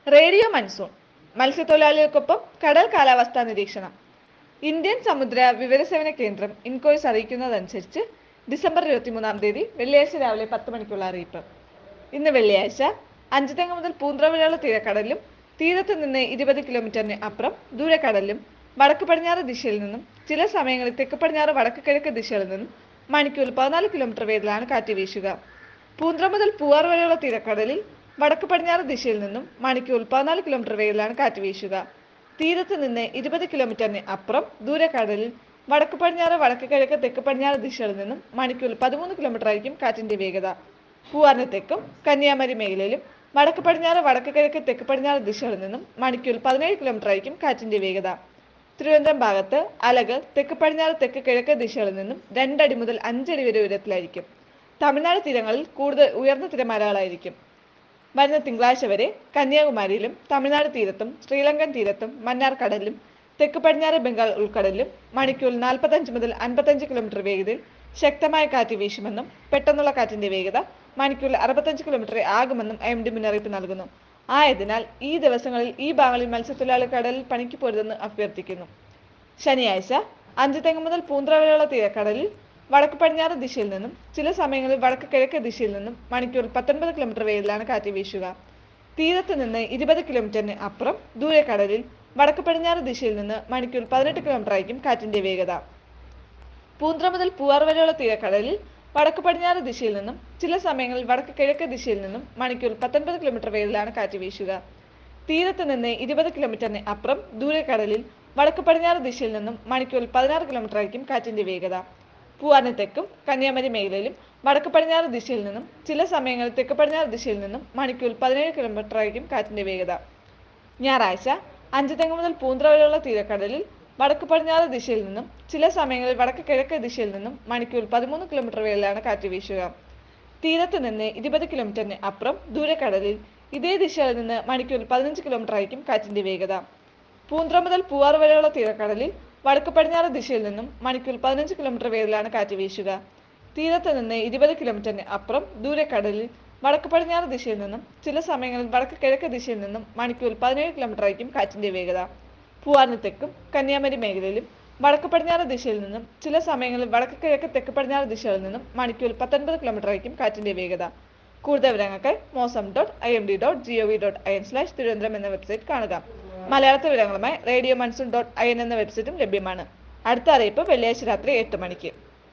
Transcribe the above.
Radio monsoon മത്സ്യത്തൊഴിലാളികൾക്കൊപ്പം കടൽ കാലാവസ്ഥാ നിരീക്ഷണം. ഇന്ത്യൻ സമുദ്ര വിവരസേവന കേന്ദ്രം ഇൻകോയ്സ് അറിയിക്കുന്നതനുസരിച്ച് ഡിസംബർ 23-ാം തീയതി വെള്ളിയാഴ്ച രാവിലെ 10 മണിക്കുള്ള അറിയിപ്പ്. ഇന്ന് വെള്ളിയാഴ്ച അഞ്ചുതെങ്ങ് മുതൽ പൂന്തുറ വരെയുള്ള തീരക്കടലിലും തീരത്ത് നിന്ന് 20 കിലോമീറ്ററിന് അപ്പുറം ദൂരക്കടലിലും വടക്ക് പടിഞ്ഞാറ് ദിശയിൽ നിന്നും ചില സമയങ്ങളിൽ തെക്ക് പടിഞ്ഞാറ് വടക്ക് കിഴക്ക് ദിശയിൽ നിന്നും മണിക്കൂറിൽ 14 കിലോമീറ്റർ വേഗത്തിലാണ് കാറ്റ് വീശുക. പൂന്തുറ മുതൽ പൂവാർ വരെയുള്ള തീരക്കടലിൽ വടക്ക് പടിഞ്ഞാറ് ദിശയിൽ നിന്നും മണിക്കൂറിൽ 14 കിലോമീറ്റർ വേഗത്തിലാണ് കാറ്റ് വീശുക. തീരത്ത് നിന്ന് 20 കിലോമീറ്ററിന് അപ്പുറം ദൂരക്കടലിൽ വടക്ക് പടിഞ്ഞാറ് വടക്ക് കിഴക്ക് തെക്ക് പടിഞ്ഞാറ് ദിശകളിൽ നിന്നും മണിക്കൂറിൽ 13 കിലോമീറ്റർ ആയിരിക്കും കാറ്റിന്റെ വേഗത. പൂവാറിന് തെക്കും കന്യാകുമാരി മേഖലയിലും വടക്ക് പടിഞ്ഞാറ് വടക്ക് കിഴക്ക് തെക്ക് പടിഞ്ഞാറ് ദിശകളിൽ നിന്നും മണിക്കൂറിൽ 17 കിലോമീറ്റർ ആയിരിക്കും കാറ്റിന്റെ വേഗത. തിരുവനന്തപുരം ഭാഗത്ത് അലകൾ തെക്ക് പടിഞ്ഞാറ് തെക്ക് കിഴക്ക് ദിശകളിൽ നിന്നും 2 അടി മുതൽ 5 അടി വരെ ഉയരത്തിലായിരിക്കും. തമിഴ്നാട് തീരങ്ങളിൽ കൂടുതൽ ഉയർന്ന തിരമാലകളായിരിക്കും. വരുന്ന തിങ്കളാഴ്ച വരെ കന്യാകുമാരിയിലും തമിഴ്നാട് തീരത്തും ശ്രീലങ്കൻ തീരത്തും മന്നാർ കടലിലും തെക്ക് പടിഞ്ഞാറ് ബംഗാൾ ഉൾക്കടലിലും മണിക്കൂറിൽ 45 മുതൽ 55 കിലോമീറ്റർ വേഗതയിൽ ശക്തമായ കാറ്റ് വീശുമെന്നും പെട്ടെന്നുള്ള കാറ്റിന്റെ വേഗത മണിക്കൂറിൽ 65 കിലോമീറ്റർ ആകുമെന്നും IMD മുന്നറിയിപ്പ് നൽകുന്നു. ആയതിനാൽ ഈ ദിവസങ്ങളിൽ ഈ ഭാഗങ്ങളിൽ മത്സ്യത്തൊഴിലാളി കടലിൽ പണിക്ക് പോരുതെന്ന് അഭ്യർത്ഥിക്കുന്നു. ശനിയാഴ്ച അഞ്ചുതെങ്ങ് മുതൽ പൂന്തുറ വരെയുള്ള തീരക്കടലിൽ വടക്ക് പടിഞ്ഞാറ് ദിശയിൽ നിന്നും ചില സമയങ്ങളിൽ വടക്ക് കിഴക്ക് ദിശയിൽ നിന്നും മണിക്കൂറിൽ 19 കിലോമീറ്റർ വേഗത്തിലാണ് കാറ്റ് വീശുക. തീരത്ത് നിന്ന് 20 കിലോമീറ്ററിന് അപ്പുറം ദൂരക്കടലിൽ വടക്ക് പടിഞ്ഞാറ് ദിശയിൽ നിന്ന് മണിക്കൂറിൽ 18 കിലോമീറ്റർ ആയിരിക്കും കാറ്റിന്റെ വേഗത. പൂന്തുറ മുതൽ പൂവാർ വരെയുള്ള തീരക്കടലിൽ വടക്ക് പടിഞ്ഞാറ് ദിശയിൽ നിന്നും ചില സമയങ്ങളിൽ വടക്ക് കിഴക്ക് ദിശയിൽ നിന്നും മണിക്കൂറിൽ 19 കിലോമീറ്റർ വേഗത്തിലാണ് കാറ്റ് വീശുക. തീരത്ത് നിന്ന് 20 കിലോമീറ്ററിന് അപ്പുറം ദൂരക്കടലിൽ വടക്ക് പടിഞ്ഞാറ് ദിശയിൽ നിന്നും മണിക്കൂറിൽ 16 കിലോമീറ്റർ ആയിരിക്കും കാറ്റിന്റെ വേഗത. പൂവാറിന് തെക്കും കന്യാകുമാരി മേഖലയിലും വടക്ക് പടിഞ്ഞാറ് ദിശയിൽ നിന്നും ചില സമയങ്ങളിൽ തെക്ക് പടിഞ്ഞാറ് ദിശയിൽ നിന്നും മണിക്കൂറിൽ 17 കിലോമീറ്റർ ആയിരിക്കും കാറ്റിന്റെ വേഗത. ഞായറാഴ്ച അഞ്ചുതെങ്ങ് മുതൽ പൂന്തുറ വരെയുള്ള തീരക്കടലിൽ വടക്ക് പടിഞ്ഞാറ് ദിശയിൽ നിന്നും ചില സമയങ്ങളിൽ വടക്ക് കിഴക്ക് ദിശയിൽ നിന്നും മണിക്കൂറിൽ 13 കിലോമീറ്റർ വേഗത്തിലാണ് കാറ്റ് വീശുക. തീരത്ത് നിന്ന് 20 കിലോമീറ്ററിന് അപ്പുറം ദൂരക്കടലിൽ ഇതേ ദിശയിൽ നിന്ന് മണിക്കൂറിൽ 15 കിലോമീറ്റർ ആയിരിക്കും കാറ്റിന്റെ വേഗത. പൂന്തുറ മുതൽ പൂവാർ വരെയുള്ള തീരക്കടലിൽ വടക്ക് പടിഞ്ഞാറ് ദിശയിൽ നിന്നും മണിക്കൂറിൽ 15 കിലോമീറ്റർ വേഗത്തിലാണ് കാറ്റ് വീശുക. തീരത്ത് നിന്ന് 20 കിലോമീറ്ററിന് അപ്പുറം ദൂരക്കടലിൽ വടക്ക് പടിഞ്ഞാറ് ദിശയിൽ നിന്നും ചില സമയങ്ങളിൽ വടക്ക് കിഴക്ക് ദിശയിൽ നിന്നും മണിക്കൂറിൽ 17 കിലോമീറ്റർ ആയിരിക്കും കാറ്റിന്റെ വേഗത. പൂവാറിന് തെക്കും കന്യാകുമാരി മേഖലയിലും വടക്ക് പടിഞ്ഞാറ് ദിശയിൽ നിന്നും ചില സമയങ്ങളിൽ വടക്ക് കിഴക്ക് തെക്ക് പടിഞ്ഞാറ് ദിശകളിൽ നിന്നും മണിക്കൂറിൽ 19 കിലോമീറ്റർ ആയിരിക്കും കാറ്റിന്റെ വേഗത. കൂടുതൽ വിവരങ്ങൾക്ക് mosam.imd.gov.in/തിരുവനന്തപുരം എന്ന വെബ്സൈറ്റ് കാണുക. മലയാളത്തിൽ വിവരങ്ങളുമായി radio monsoon.in എന്ന വെബ്സൈറ്റും ലഭ്യമാണ്. അടുത്ത അറിയിപ്പ് വെള്ളിയാഴ്ച രാത്രി 8 മണിക്ക്.